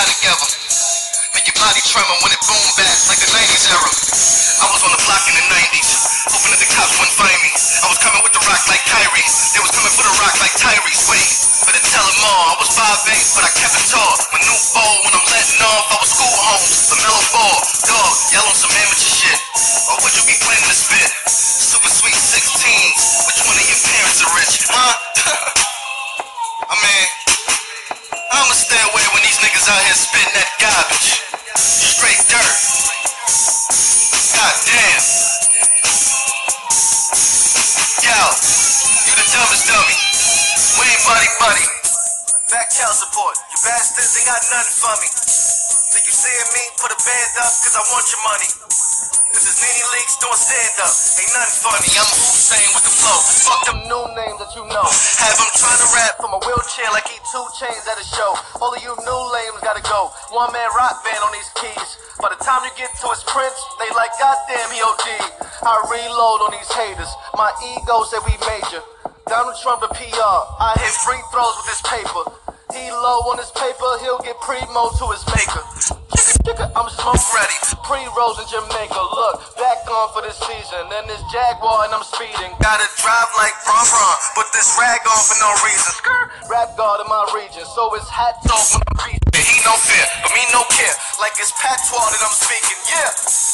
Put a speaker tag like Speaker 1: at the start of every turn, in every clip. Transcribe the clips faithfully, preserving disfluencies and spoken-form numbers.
Speaker 1: die together. Make your body tremor when it boom back like the nineties era. I was on the block in the nineties, hoping that the cops wouldn't find me. I was coming with the rock like Kyrie. They was coming for the rock like Tyrese. Wait, better tell them all. I was five eight, but I kept it tall. My new bowl when I'm letting off, I was school home. The mellow ball, dog, y'all on some amateur shit. Or would you be planning to spit? Super sweet sixteens. Which one of your parents are rich, huh? I mean, I'ma stay away when these niggas out here spitting that garbage. Straight dirt. God damn. Yo, you the dumbest dummy. We ain't buddy buddy. Back child support. You bastards ain't got nothing for me. Think you seeing me? Put a band up cause I want your money. This is Nene Leaks doing stand up. Ain't nothing funny. I'm Hussein with the flow. Fuck them new names that you know. Have them trying to rap from a wheelchair like he two chains at a show. All of you new lames gotta go. One man rock band on these keys. By the time you get to his prints, they like goddamn he O D. I reload on these haters. My ego said we major. Donald Trump and P R. I hit free throws with this paper. He low on his paper, he'll get primo to his maker. I'm smoke ready, pre-rolls in Jamaica. Look, back on for this season. Then this Jaguar and I'm speeding. Gotta drive like Bron Bron, put this rag on for no reason. Rap God in my region, so it's hats off when I'm beating. He no fear, but me no care. Like it's patois that I'm speaking, yeah.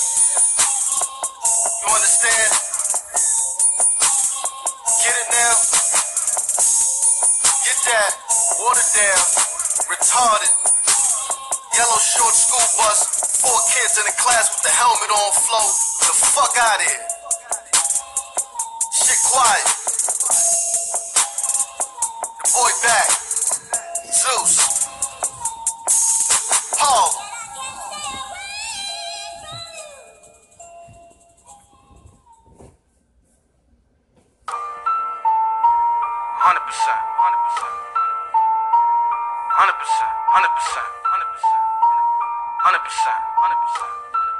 Speaker 1: You understand? Get it now. Get that. Water down. Retarded. Yellow short school bus. Four kids in the class with the helmet on float. The fuck out of here. Shit quiet. The boy back. Zeus. Paul. Hundred percent. Hundred percent. Hundred percent. Hundred percent. Hundred percent. Hundred percent. Hundred percent.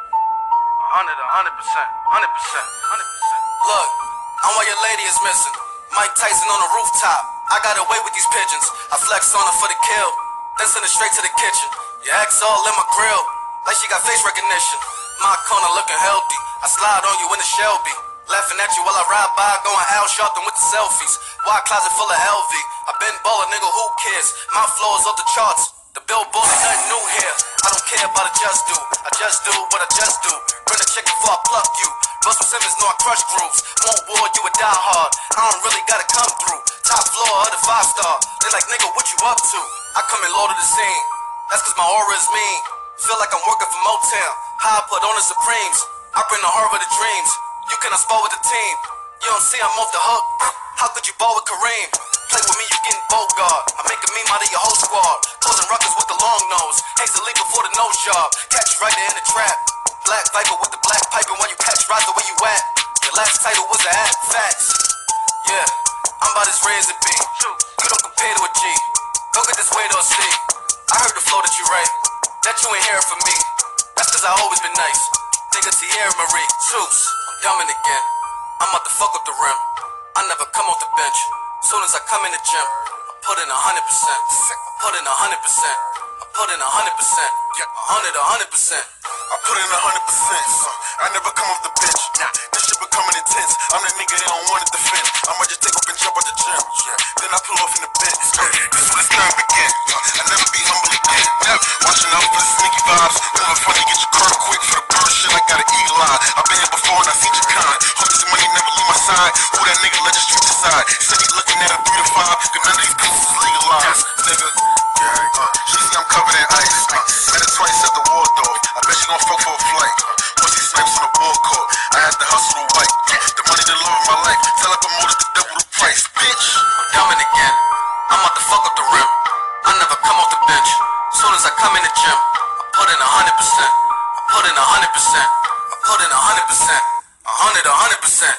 Speaker 1: Hundred. Hundred percent. Hundred percent. Hundred percent. Look, I'm why your lady is missing. Mike Tyson on the rooftop. I got away with these pigeons. I flex on her for the kill, then send her straight to the kitchen. Your ex all in my grill, like she got face recognition. My corner looking healthy. I slide on you in the Shelby, laughing at you while I ride by, going Al Sharpton with the selfies. Wide closet full of L V. I been ballin', nigga, who cares? My flow is off the charts. The billboard ain't nothing new here. I don't care about a just do. I just do what I just do. Bring a chicken before I pluck you. Russell Simmons know I crush grooves. Won't war, you a die hard. I don't really gotta come through. Top floor of the five star. They like, nigga, what you up to? I come in low to the scene. That's cause my aura is mean. Feel like I'm working for Motown. High I put on the Supremes. I bring the horror to dreams. You cannot spar with the team. You don't see I'm off the hook. How could you ball with Kareem? Play with me, you getting Bogart. I make a meme out of your whole squad. Causing ruckus with the long nose. Hates to leave before the nose job. Catch you right there in the trap. Black Viper with the black piping while you catch rise the way you at. Your last title was a ad. Facts. Yeah, I'm about as rare as it be. You don't compare to a G. Go get this way to a C. I heard the flow that you write. That you ain't hearing from me. That's cause I always been nice. Nigga Tierra Marie. Zeus, I'm dumbing again. I'm about to fuck up the rim. I never come off the bench. Soon as I come in the gym, I put in a hundred percent. I put in a hundred percent. I put in a hundred percent. Yeah, a hundred, a hundred percent.
Speaker 2: I put in a hundred percent. I never come off the bench. Nah, this shit becoming intense. I'm the nigga they don't want to defend. I might just take up and jump out the gym. Yeah. Then I pull off in the bench. This is when it's time begin. I never be humble again. Never. Watching out for the sneaky vibes. Never funny, get your car quick for the bird shit. I got an eagle eye. I've been here before and I seen your kind. Hope this money never leave my side. Who that nigga let the street decide? Said he looking at a three to five. Cause none of these pieces is legalized. Nigga. Yeah, uh, she see I'm covered in ice. Uh, met her twice at the Waldorf. I bet she gon' fuck for a flight. Uh, once he snipes on the ball court, I had to hustle to white. Uh, the money the love of my life. Tell like I'm more to double the price, bitch.
Speaker 1: I'm dumbing again. I'm about to fuck up the rim. I never come off the bench. Soon as I come in the gym, I put in a hundred percent. I put in a hundred percent. I put in a hundred percent. A hundred, a hundred percent.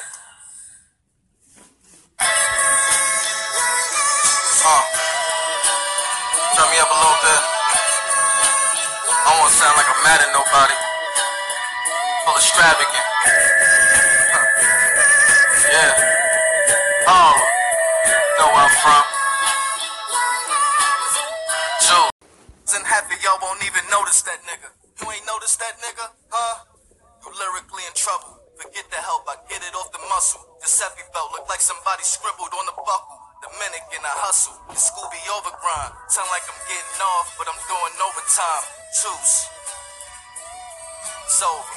Speaker 1: Uh, turn me up a little bit. I don't wanna sound like I'm mad at nobody. Full extravagant. Huh. Yeah. Oh, know where I'm from. Jules. And half of y'all won't even
Speaker 2: noticed that nigga. You ain't noticed that nigga, huh? You lyrically in trouble. Forget the help, I get it off the muscle. The Seppi belt look like somebody scribbled on the buckle. The Dominican, I hustle. The Scooby overgrind. Sound like I'm getting off, but I'm doing overtime. Choose. It's over.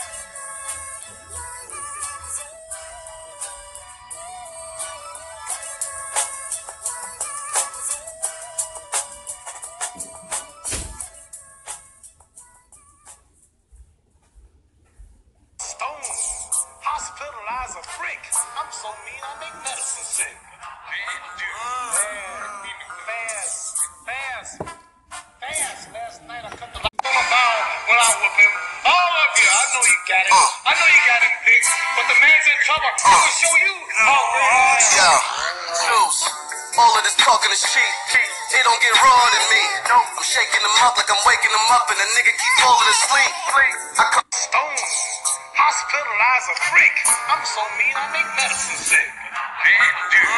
Speaker 3: Hospitalize a freak. I'm so mean I make medicine sick. Man, dude. Fast, fast, fast. Last night I cut the light on a ball when I whoop him. All of you, I know you got it. I know you got it fixed, but the man's in trouble. I'm gonna show you. Oh,
Speaker 2: yeah. Choose. All of this talking is cheap. It don't get raw than me. I'm shaking them up like I'm waking them up, and the nigga keep falling asleep. I come
Speaker 3: Stone. Hospitalize a freak. I'm so mean I make medicine sick. Man, dude.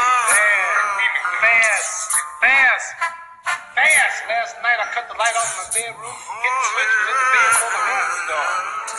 Speaker 3: Fast, fast, fast. Last night I cut the light on in my bedroom. Hit the switch in the bed for the room door.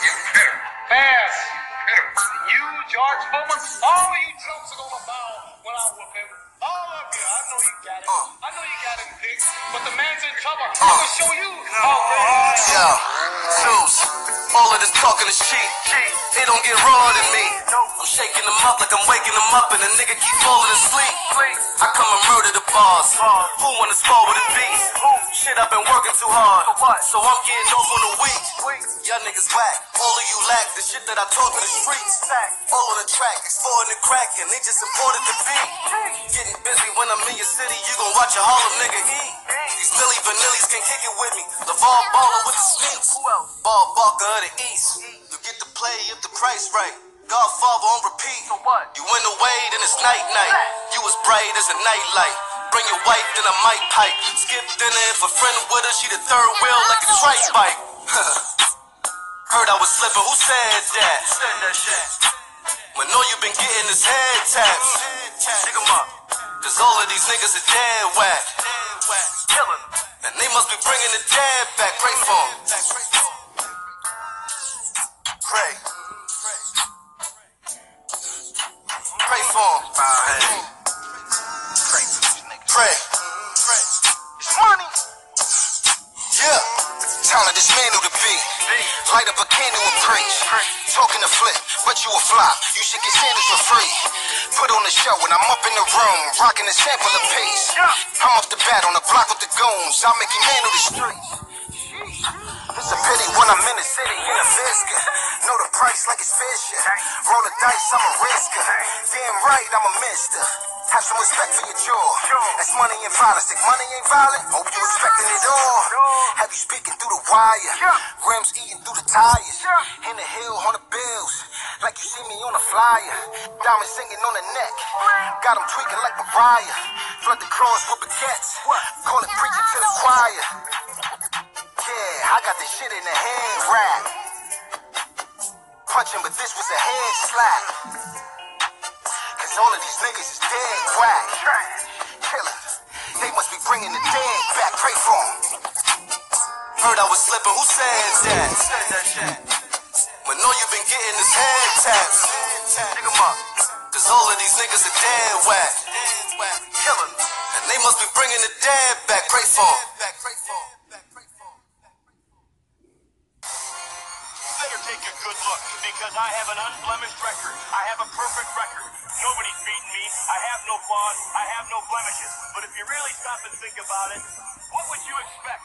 Speaker 3: Fast. You, George Foreman, all you chumps are gonna bow when I whoop him. All of you, I know you got it. I know you got it fixed, but the man's in trouble. I'm gonna show you. Oh,
Speaker 2: yeah. Choose. All of this talking is cheap. It don't get raw than me. I'm shaking them up like I'm waking them up, and the nigga keep falling asleep. I come and murder the bars. Who wanna spar with a beat? Shit, I've been working too hard, so I'm getting off on the week. Y'all niggas whack. All of you lack the shit that I talk in the streets. All on the track, exploring the crack, and they just imported the beat. Getting busy when I'm in your city, you gon' watch a Harlem nigga eat. These Milli Vanillis can kick it with me. LeVar Baller with the sneaks. Ball Barker of the East. You get to play if the price right. Godfather on repeat. You went away, then it's night night. You was bright as a nightlight. Bring your wife, then I might pipe. Skip dinner if a friend with her, she the third wheel like a trike bike. Heard I was slipping, who said that? When all you been getting is head taps. Dig 'em up. Cause all of these niggas are dead whack. Killing them. And they must be bringing the dead back. Pray for 'em. Pray. Pray for 'em. Pray. It's money. Yeah. Talent this man who to be. Light up a candle and preach. Talking to flip, but you a flop. You should get sandals for free. Put on the show when I'm up in the room, rocking a sample of peace. I'm off the bat on the block with the goons. I'll make you handle the streets. It's a pity when I'm in the city in a biscuit. Know the price like it's fish. Roll the dice, I'm a risker. Damn right, I'm a mister. Have some respect for your jaw. That's money and violence. If money ain't violent, hope you respecting it all. Have you speaking through the wire? Rims eating through the tires. In the hill on the bills, like you see me on a flyer. Diamonds singing on the neck. Got them tweaking like Mariah. Flood the cross with baguettes. Call it preaching to the choir. Yeah, I got this shit in the hand wrap. Punching, but this was a hand slap. Cause all of these niggas is dead whack. Killers, they must be bringing the dead back. Pray for 'em. Heard I was slipping, who said that? When all you been getting is head taps. Dig 'em up. Cause all of these niggas are dead whack. Killers, and they must be bringing the dead back. Pray for 'em.
Speaker 3: take a good look, because I have an unblemished record. I have a perfect record. Nobody's beaten me. I have no flaws. I have no blemishes. But if you really stop and think about it, what would you expect?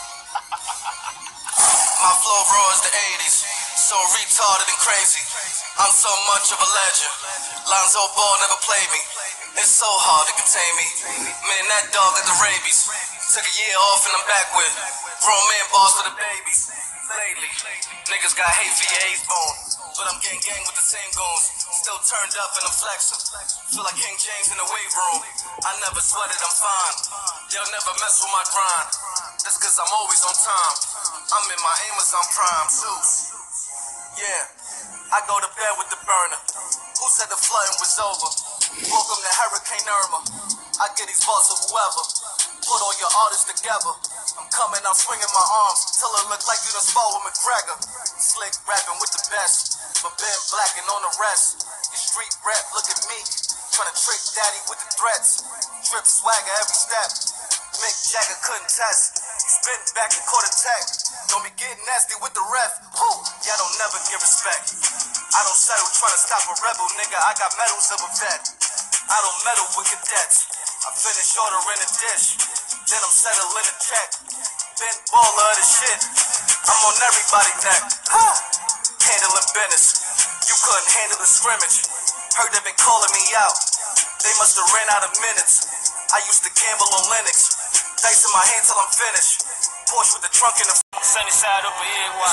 Speaker 2: My flow raw as the eighties, so retarded and crazy. I'm so much of a legend. Lonzo Ball never played me. It's so hard to contain me. Man, that dog got the rabies. Took a year off and I'm back with grown man balls for the babies. Lately, niggas got hate for your ace bone, but I'm gang gang with the same goons. Still turned up and I'm flexing. Feel like King James in the weight room. I never sweated, I'm fine. They'll never mess with my grind. That's cause I'm always on time. I'm in my Amazon Prime too. Yeah, I go to bed with the burner. Who said the flooding was over? Welcome to Hurricane Irma. I get these balls of whoever. Put all your artists together. I'm coming out swinging my arms till it look like you done spar with McGregor. Slick rapping with the best, but Ben blacking on the rest. Your street rap, look at me, trying to trick daddy with the threats. Drip swagger every step, Mick Jagger couldn't test. Spin back and caught a tech. Don't be getting nasty with the ref. Whew, y'all don't never give respect. I don't settle trying to stop a rebel, nigga. I got medals of a vet. I don't meddle with cadets. I finish order in a dish, then I'm settling a check. Been baller of the shit. I'm on everybody's neck. Huh. Handling business. You couldn't handle the scrimmage. Heard they been calling me out. They must have ran out of minutes. I used to gamble on Linux. Dice in my hand till I'm finished. Porsche with the trunk in the sunny side over here. Why?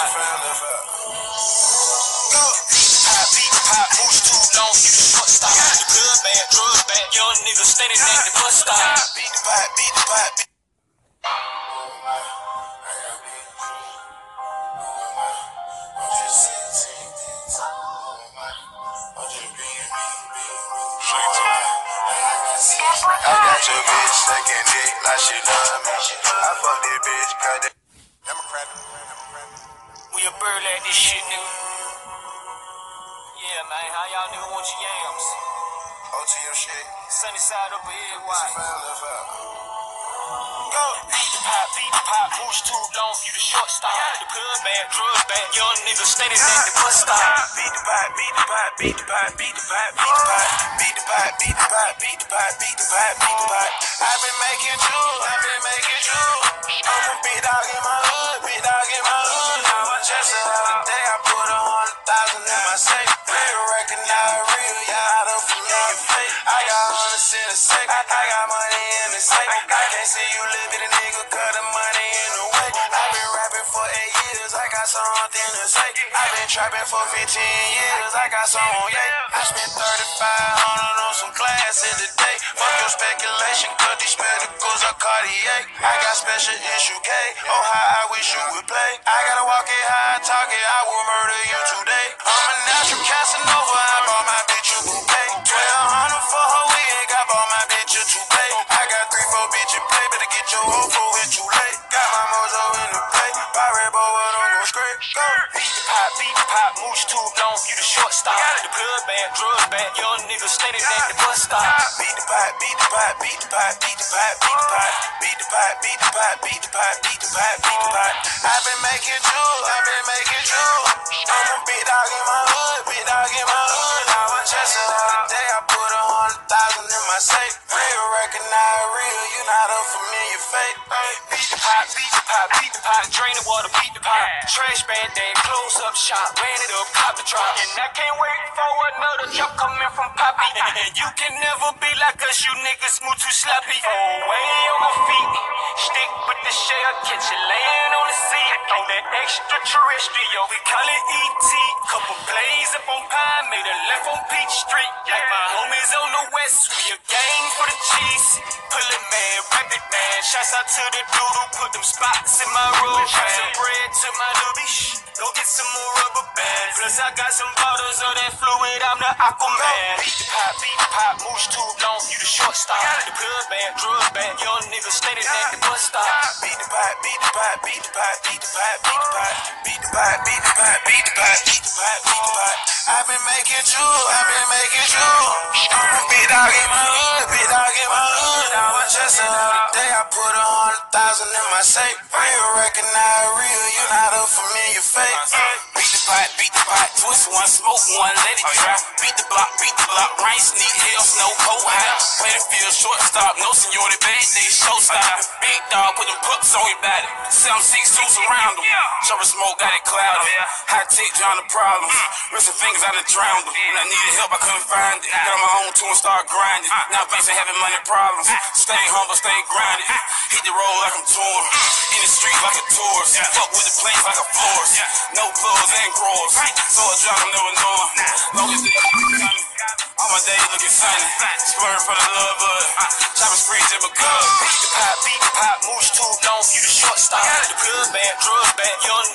Speaker 3: Pop, beat, pop, moves too long, you the short stop. The good bad, drugs bad, young niggas standing at the bus stop. Beat the pot, beat the pot, beat.
Speaker 2: I got your bitch sucking dick like she love me. I fuck this bitch, cut that. Democrat.
Speaker 3: We a bird at this shit, nigga. Yeah, man, how y'all nigga want your yams?
Speaker 2: O T M shit.
Speaker 3: Sunny side over here, why?
Speaker 2: Go.
Speaker 3: Beat the pot, beat the pot, moves too long, you the short stop. The good bad, drugs bad, young niggas standing at the bus stop.
Speaker 2: Beat the pot, beat the pot, beat the pot, beat the pot, beat the pot, beat the pot, beat the pot, beat the pot, beat the pot, beat the pot. I've been making jewels, I've been making jewels. I'm a big dog in my hood, big dog in my hood. I'm a chester all day, I put a hundred thousand in my safe. Real recognize real, yeah, I done familiar fake. I got hundreds in the safe, I, I got money in the safe. I can't see you living a nigga, cut the money in the way. I've been rapping for eight years, I got something to say. I've been trapping for fifteen years, I got some on yeah. I spent thirty-five hundred on some classes today. Fuck your speculation, cut these spectacles are Cartier. I got special issue K, oh how I wish you would play. I gotta walk it high, talk it, I will murder you today. I'm a natural Casanova, I bought my bitch a bouquet. Twelve hundred for her wig, I bought my bitch a toupee. I got three, four bitches play, better get your hoe for it too late. Got my mojo in the play, pirate boy, but don't go straight. Go.
Speaker 3: Beat the pot, beat the pot, moves too long, you the short stop. The good bad, drugs bad, young niggas standing at the bus stop.
Speaker 2: Beat the pot, beat the pot, beat the pot, beat the pot, beat the pot, beat the pot, beat the pot, beat the pot, beat the pot, beat the pot. I've been making jewels, I've been making jewels. I'm a big dog in my hood, big dog in my hood. I'm a chester all day, I put a hundred thousand in my safe. Real recognize real, you not a familiar fake.
Speaker 3: Beat the pot, beat the pot, beat the pot, drain the water, beat the pot. Trash bag day, close up shop, ran it up, cop the drop. And I can't wait for another drop coming from Poppy. You can never be like us, you niggas move too sloppy. Oh, way on my feet, stick with the shell, catch you laying on the seat. On that extraterrestrial, we call it E T. Couple plays up on Pine, made a left on Peach Street. Like my homies on the west, we a gang for the cheese. Pull it man, rap it man, shouts out to the dude who put them spots in my road. Try some bread to my newbie, shh, go get some more rubber bands. Plus I got some bottles of that fluid, I'm the Aquaman. Beat the pot, beat the pot, moves too long, you the short stop. The good bad, drugs bad, young niggas standing at the bus stop.
Speaker 2: Beat the pot, beat the pot, beat the pot, beat the pot, beat the pot, beat the pot, beat the pot, beat the pot, beat the pot, beat the pot. I've been making jewels, I've been making jewels. I'm a big dog in my hood, big dog in my hood. I'm a chester all day, I put a hundred thousand in my safe. Real recognize real, you not a familiar fake.
Speaker 4: Beat the pot, beat the pot, twist one, smoke one, let it dry. Beat the block, beat the block, rain, sneak, hell, snow, cold high. Play the field, shortstop, no seniority, bad day, showstop. Big dog, put them pups on your body. Seven, six suits around them. Shovel smoke, got it cloudy. High tech, drown the problems. Wrist and fingers, I done drowned them. When I needed help, I couldn't find it. Got on my own tool and start grinding. Now banks ain't having money problems. Stay humble, stay grinding. Hit the road like I'm torn. In the street like a tourist. Fuck with the planes like a florist. No clothes and drawers. So a job I'm never knowing. Long as they keep it coming. All my days looking sunny. Splurring for the love of it. Chopping spree, Jim McGuff.
Speaker 3: Beat the pot, beat the pot, moves too long, you the short stop. The good bad, drugs bad, young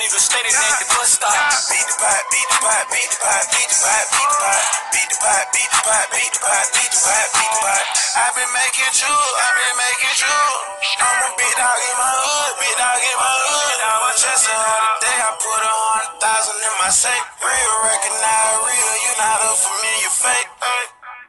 Speaker 4: nigga steady at the bus stop. Beat the pot, beat the pot, beat the pot, beat the pot, beat the pot, beat the pot, beat the pot, beat the pot, beat the pot, beat the pot. I've been making true, I've been making true. I'm a big dog in my hood, big dog in my hood. I was just a hundred day, I put a hundred thousand in my safe. Real recognize real, you not a familiar fake. Hey.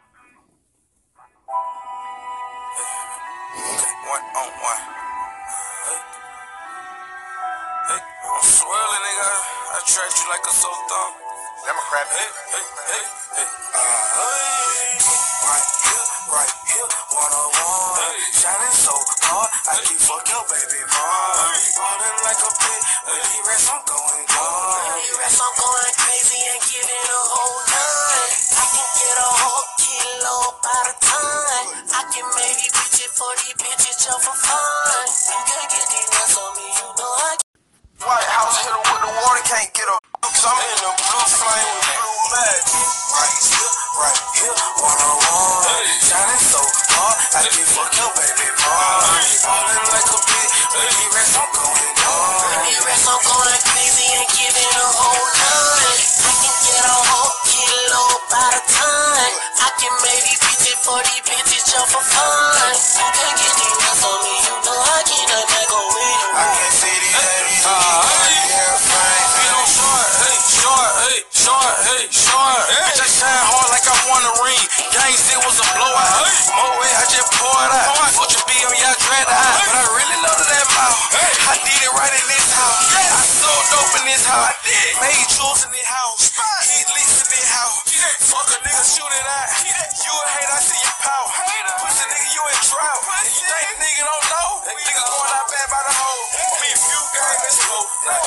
Speaker 4: Okay, one on one. Hey. Hey. I'm swirling, nigga. I track you like a sultan.
Speaker 2: Democrat.
Speaker 4: Hey, hey, hey, hey. Uh, hey. Right here, right here, one on one. Hey. Shining so hard, I keep fuck your baby mom. Rolling like a pig, when he rest, I'm going gone. When he rest, I'm going crazy and giving a whole nine. I can get a whole kilo by the time. I can maybe reach it for these bitches just for fun. You can get these nuts on me, you know I can. White House hit her with the water, can't get her. Cause I'm in the blue flame with blue bags. Right here, right here, one on one. Shining so hard, I can fuck your baby mom. Falling like a bitch, when he rest, I'm going gone. When he rest, I'm going crazy and giving a whole nine. I can get a whole kilo by the time. I can maybe reach it for these bitches just for fun. You can get these nuts on me, you know I get a back on me. I can't see the ladies, yeah, fine. Short, hey, short, hey, short, hey, short. Bitch, I shine hard like I won a ring. Gang shit was a blowout. More way, I just poured out. Fuck your B M, y'all dread out. But I really love that mouth. I did it right in this house. I sold dope in this house. Made jewels in this house. Hit leaks in this house. Fuck a nigga, shoot it out. You a hate, I see your power. Pussy nigga, you in drought. You think the nigga don't know? Nigga going out bad by the hole. Me and you gang is slow.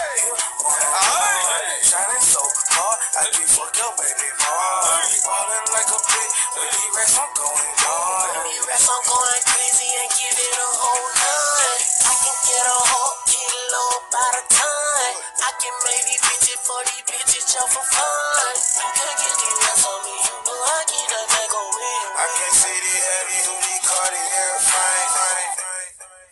Speaker 4: Shining so hard, I can fuck your baby mom. Falling like a bitch, when he rest, I'm going gone. When he rest, I'm going crazy and giving a whole nine. I can get a whole kilo by the time. I can maybe reach it for these bitches just for fun. You can get these nuts on me, you know I get that back on me. I can't see the heavy duty Cartier fine, fine, fine.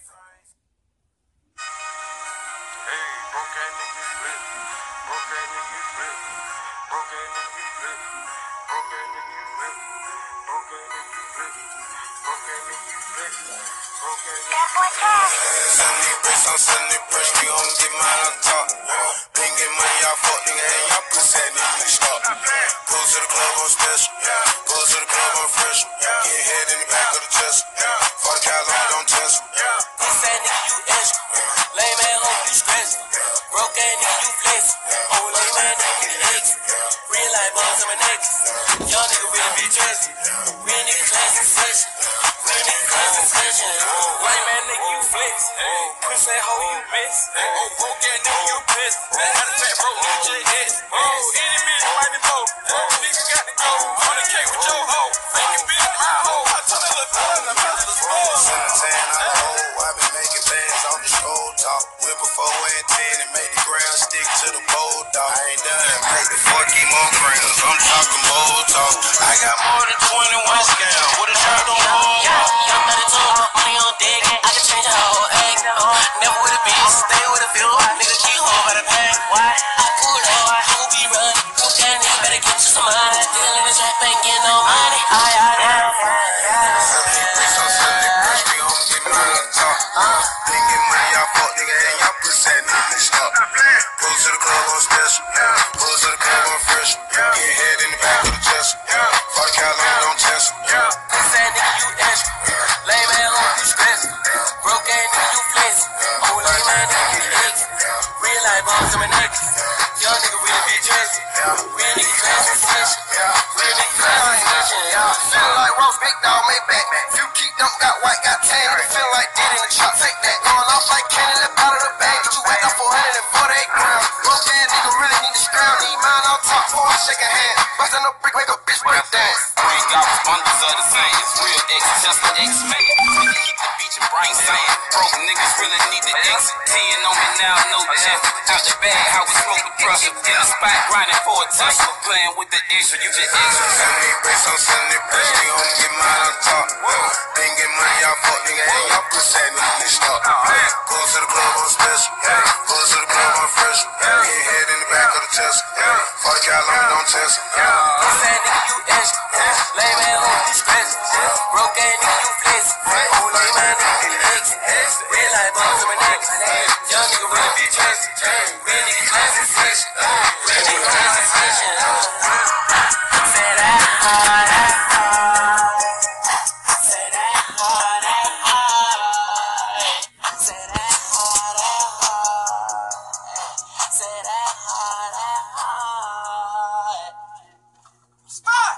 Speaker 1: Hey, broke ass nigga, flip. Broke ass nigga, flip. Broke ass nigga, flip. Broke ass nigga, flip. Broke ass nigga, flip. Broke ass nigga, flip. Broke ass nigga.
Speaker 2: Sunday bricks on Sunday brush, we gon' get mine on top. Been get money, y'all fuck nigga, and y'all pussy and nigga stop. Go to the club on special, go to the club on fresh. Get head in the back of the chest. Fuck Cali, don't test.
Speaker 4: Puss that nigga, you extra. Lame man, hope you stress. Broke that nigga, you flex. Oh, lame man, nigga, you extra. Real life bones on my neck. Young nigga really be dressed. Real nigga class succession. Real nigga class succession. Lame man, nigga, you flex. Puss that hoe, you miss. Oh, broke that nigga, you pissed. Matter of fact, broke nigga, just hit. Oh, any bitch might be broke. Nigga got to go. one hundred K with your hoe. Fucking bitch, my hoe. I told that little boy, I'm about to spoil.
Speaker 2: Seventeen, I know, I been making bands on the show top. Whip a four and ten and make the ground stick to the bowl dog. I ain't done, make the fourteen more grams. I'm talking bowl talk.
Speaker 4: I got more than twenty-one scale. What a shot on home. Young better talk, money on deck. I can change the whole act. Never with a bitch, stay with a few. Nigga keep home by the pack. Why? I pull up, I will be run. Who that nigga better get you some money. Still in the trap, ain't getting no money. I, I,
Speaker 2: Sunday bricks on Sunday brush, we gon' get mine on top. Been get money, y'all fuck nigga, and y'all pussy and nigga stop. Go to the club on special, go to the club on fresh. Get head in the back of the chest. Fuck Cali, don't test.
Speaker 4: Puss that nigga, you extra. Lame man, hope you stress. Broke that nigga, you flex. Oh, lame man, nigga, you extra. Real life bones on my neck. Young nigga really be dressed. Real nigga class succession. Real nigga class succession.
Speaker 2: Feel like Ross, big dog, made back. Few keep them, got white, got tan. Feel like did in the chop, take that. Going off like cannon, left out of the bag. Get you whacked off four hundred forty-eight grams. Broke ass nigga really need to scround. Need mine on top, before I shake a hand. Bustin' up brick, make a bitch break dance.
Speaker 4: Three dollars, bundles of the same. It's real X, just an X-Man. Nigga keep the beach and brain sand. Broke niggas really need the exit. Ten on me now, no jet. Out the bag, how we smoke the pressure. In the spot, grinding for a Tesla. Playing with the extra, you just extra.
Speaker 2: Sunday bricks on Sunday brush, we gon' get mine on top. Been get money, y'all fuck nigga, and y'all pussy and nigga stop. Go to the club on special, go to the club on fresh. test him. Yeah. Fuck the cal on me, don't test him. Yeah.
Speaker 4: Fat nigga, you extra. Lame man, who you stressing? Broke ass nigga, you flexing. Old lame man, nigga, you exit. Red light bombs in my neck. Young nigga really be dressing. Real nigga classic session. Real nigga classic session. Say that hard, that hard. Say that hard, that hard. Say that hard, that hard. Say that hard, that hard. Spot!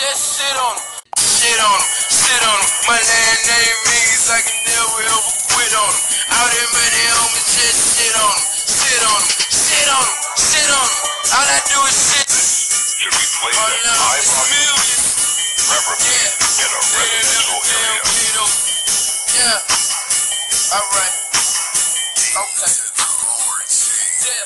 Speaker 4: just sit on them. Shit on them, sit on them. My last name means I can never ever quit on them. All them money on me, just sit on them. Sit on them, sit on them, sit on them. All I do is shit.
Speaker 5: Should we play them live on
Speaker 4: millions?
Speaker 5: preferably
Speaker 4: Yeah.
Speaker 5: in a residential area?
Speaker 4: Yeah. Alright. Okay. Yeah.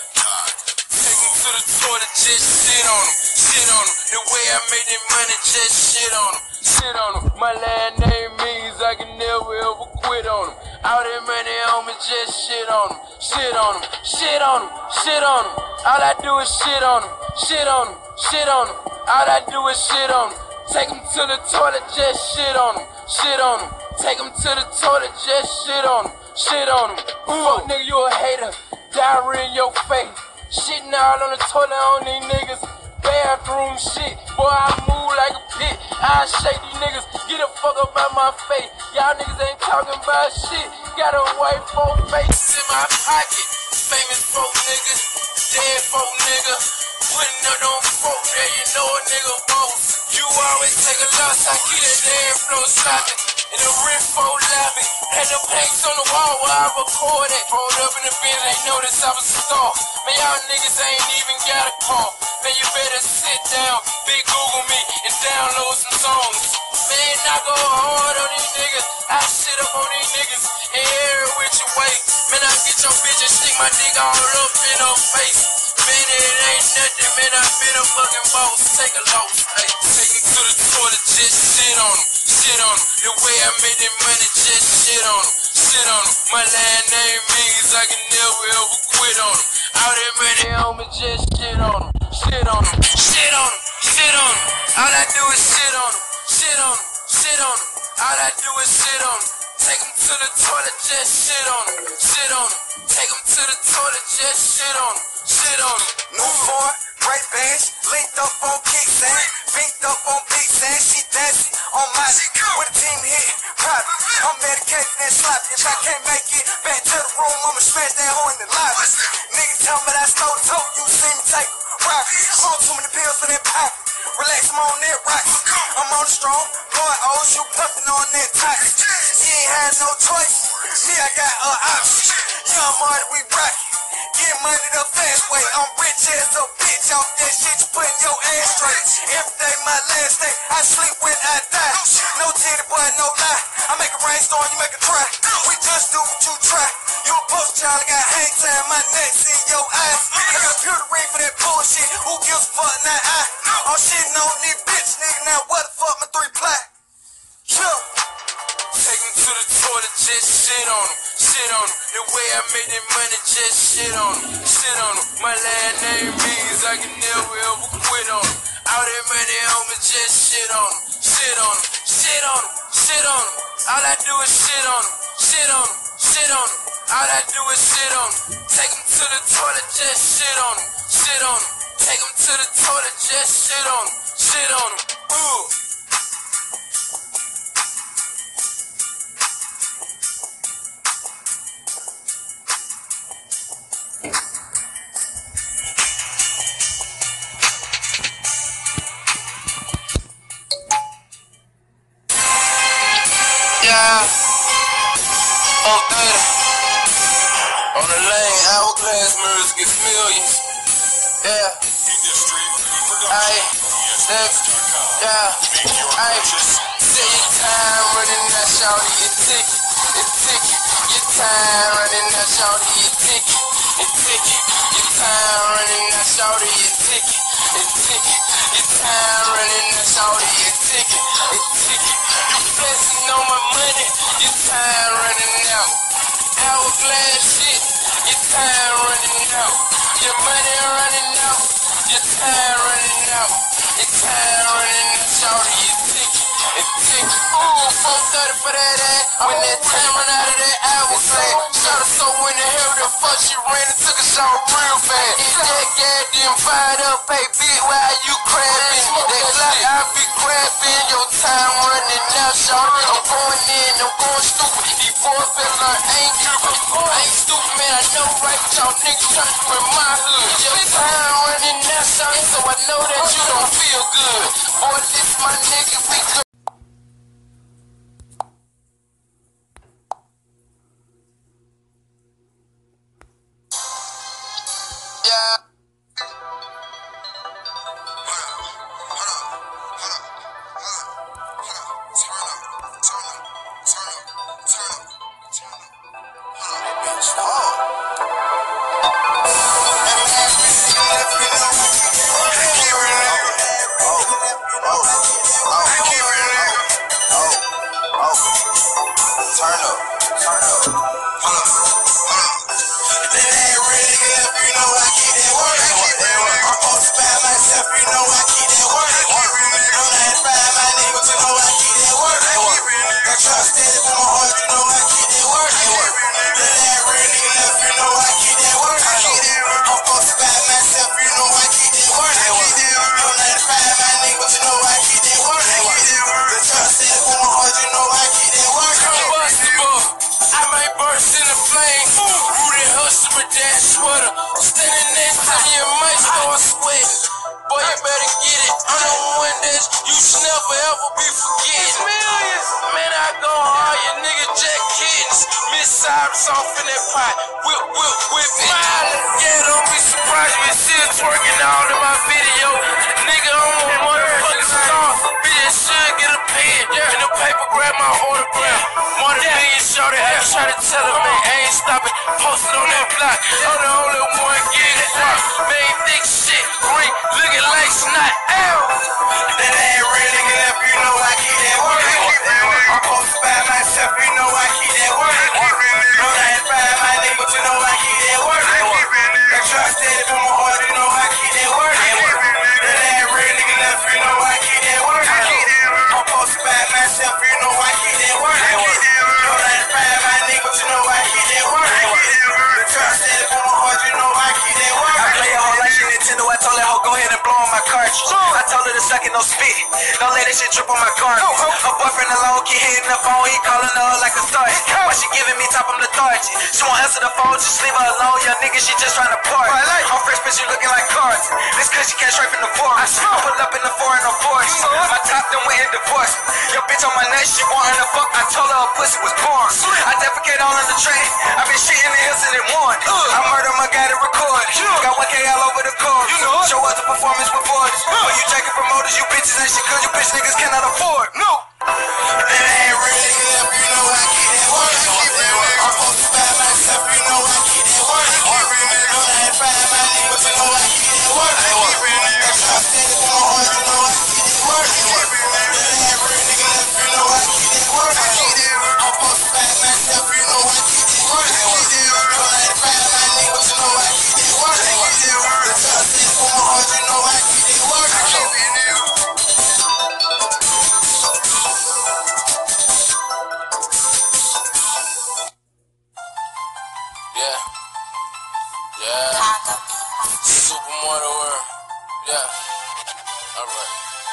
Speaker 4: Take them to the toilet, just sit on them. Sit on them. The way I made that money, just shit on them. Shit on them. My last name means I can never ever quit on them. All that money on me, just shit on them. Shit on them. Shit on them. Shit on them. All I do is shit on them. Shit on them. Shit on them. All I do is shit on them. Take them to the toilet, just shit on them. Shit on them. Take them to the toilet, just shit on them. Shit on them. Fuck nigga, you a hater. Diarrhea in your face. Shitting all on the toilet on these niggas. Bathroom shit. Boy, I move like a pit. I shake these niggas. Get the fuck up out my face. Y'all niggas ain't talking about shit. Got a white folk face in my pocket. Famous folk niggas. Dead folk nigga. Putting up on folk there, you know a nigga boss. You always take a loss. I keep that damn flow slopping. In the rim folk lobby. Had the planks on the wall where I recorded. Rolled up in the bin, they noticed I was a star. Man, y'all niggas ain't even got a call. Man, you better sit down, big Google me, and download some songs. Man, I go hard on these niggas. I shit up on these niggas in every which way. Man, I get your bitch and stick my dick all up in her face. Man, it ain't nothing, man, I been a fucking boss. Take a loss, hey, take him to the toilet, just sit on him. Shit on him. The way I made that money, just shit on him. Shit on him. My last name means I can never ever quit on him. All that money on me, just shit on him. Shit on him. Shit on him. Shit on him. All I do is shit on him. Shit on him. Shit on him. All I do is shit on him. Take him to the toilet, just shit on him. Shit on him. Take him to the toilet, just shit on him. Shit on him.
Speaker 6: New Ford, great bench, linked up on kickstand, binked up on big sand, she dancing on my with a team hit, private. I'm medicated and sloppy. If I can't make it back to the room, I'ma smash that hoe in the lobby. Niggas tell me that I stole the toe, you see me take rocket. On too many pills for that pocket. Relax, I'm on that rocket. I'm on the strong, blowing O's, you puffin' on that toxic. You ain't had no choice. Me, I got a option. Young Marty, we rockin'. Get money the fast way. I'm rich as a bitch. Off that shit, you putting your ass straight. Every day, my last day. I sleep when I die. No titty, boy, no lie. I make a rainstorm, you make a cry. We just do what you try. You a post child, I got hang time, my neck's in your eyes. I got a pewter ring for that bullshit. Who gives a fuck now? I, I'm shitting on this bitch, nigga. Now what the fuck, my three ply? Chill.
Speaker 4: Take him to the toilet, just shit on him. Shit on him. The way I made that money, just shit on him. Shit on him. My last name means I can never ever quit on him. All that money on me, just shit on him. Shit on him. Shit on him. Shit on him. All I do is shit on him. Shit on him. Shit on him. All I do is shit on him. Take him to the toilet, just shit on him. Shit on him. Take him to the toilet, just shit on him. Shit on him. Ooh. Yeah, on thirty, on the lane, hourglass mirrors get millions. Yeah, ayy, yeah, ayy, say your time running, that shawty, your ticket, your ticket, your time running, that shawty, your ticket, your ticket, your time running, that shawty, your ticket, your ticket, your time running, that shawty, your ticket, your ticket. You flexing on my money, your time running out. Hourglass shit, your time running out. Your money running out, your time running out. Your time running out, shawty, your ticket, your ticket. Ooh, four thirty for that ass. When that time run out of that hourglass, shawty so in the hell the fuck she ran and took a shower real fast. And that goddamn fired up, hey bitch, why you crabbing? That Glock I be grabbing, your time running out, shawty. I'm going in, I'm going stupid. These boys feel like I ain't stupid. I ain't stupid, man, I know right, but y'all niggas trying to do in my hood. Your time running out, shawty, so I know that you don't feel real good. Boy, this my nigga, we good. Yeah.
Speaker 6: Turn up, turn up, hold up, hold up. That ain't real nigga left, you know I keep that word. I'm supposed to find myself, you know I keep that word. I'm not find my nigga, but you know I keep that word. Got trust steady from my heart, you know I keep that word. That ain't real nigga left, you know I keep that word. I'm supposed to find myself, you know I keep that word. I'm not find my nigga, but you know I keep that word. Got trust steady from my heart, you know I keep that word.
Speaker 4: I might burst in a flame. Rooted hustle with that sweater. Standing next to me, it might start sweating. Boy, you better get it. I'm the one that you should never ever be forgetting. Millions. Man, I go hard, you nigga Jack Kittens. Miss Cyrus off in that pot. Whip, whip, whip it. Yeah, don't be surprised when you see us twerking all in my video. Nigga, I'm a motherfucking star. Bitch, should get a pen. And the paper, grab my autograph. One million shorty, I try to tell her, man, I ain't stopping. Posted on that block. I'm the only one getting rock. Man, thick shit, green, looking like snot. Ow!
Speaker 6: That ain't real nigga left, you know I keep that word. I'm supposed to find myself, you know I keep that word. I'm not find my nigga, but you know I keep that word. Got trust steady from my heart, you know I keep that word. That ain't real nigga left, you know I keep that word. I'm supposed to find myself, you know I keep that word. I'm not find my nigga, but you know I keep that word. Got trust steady from my heart, you know I keep that word. I play a hoe like she Nintendo, I told her hoe go ahead and blow on my cartridge. I told her to suck it, no spit. Don't let that shit drip on my carpet. Her boyfriend alone keep hitting the phone, he calling her like a star. Why she giving me top, I'm lethargic. She won't answer the phone, just leave her alone. Young nigga, she just trying to party. I'm fresh, bitch, you looking like cards. This cause she came straight from the forest. I pull up in the foreign, no force. My top done went and divorced. Your bitch on my neck, she wantin' to fuck. I told her her pussy was born. I defecate all in the train. I been shit in the hills and it won. I murder my guy to record. Got one K all over the court. Show up the performance before this. When you jacking promoters, you bitches ain't shit cause you bitch niggas cannot afford. No. That ain't real nigga left, you know I keep that word. I'm supposed to find myself, you know I keep that word. I'm not find my nigga, but you know I keep that word. Got trust steady from my heart, you know I keep that word. That ain't real nigga left, you know I keep that word. I'm supposed to find myself, you know I keep that word. I'm not find my nigga, but you know I keep that word. Got trust steady from my heart, you know I keep that word.
Speaker 4: Yeah. Yeah. Supermodel world. Yeah. Alright.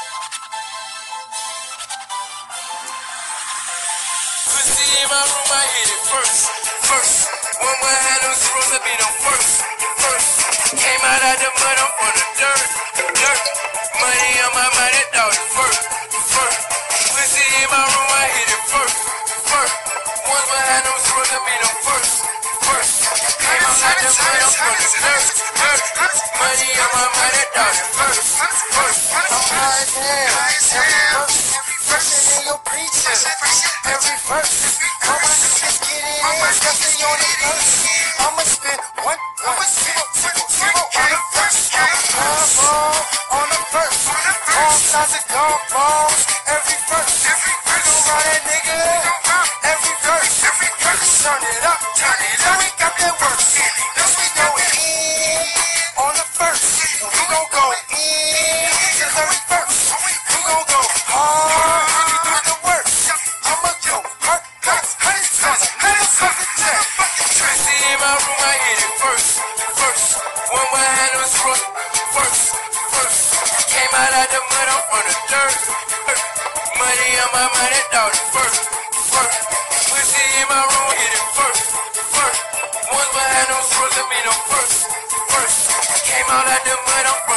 Speaker 4: Pussy in my room, I hit it first. First. One more hand on supposed to be the first. First. Came out of the mud, I'm on the dirt. Dirt. Money on my mind, that dog the first. First. Pussy in my room, I hit it first. First. One more hand on supposed to be the first. First. Came out of the mud, I'm on the dirt. Dirt. Money on my mind, that dog the first. First. I'm high as hell. Every verse in your preaching. Every verse. All my niggas get in. Discussing on the verse. I'ma spend one, one, zero, zero, zero on the verse. I'm ball on the verse. All sides of golf balls. Every verse. We gon' ride that nigga. Every verse. Every verse. Turn it up. Turn it up. We got that work. Cause we going in on the verse. We gon' go in to every verse. We gon' go hard. We do the work. I'ma go hard. Hard. Hard. Hard. Hard. Tracy in my room, I hit it first. First. One more hand on front. First. First. Came out of the mud, I'm on the dirt. Money on my mind, that dog the first. First. Pussy in my room, hit it first. First. One more hand on front, let me the first. First. Came out of the mud, I'm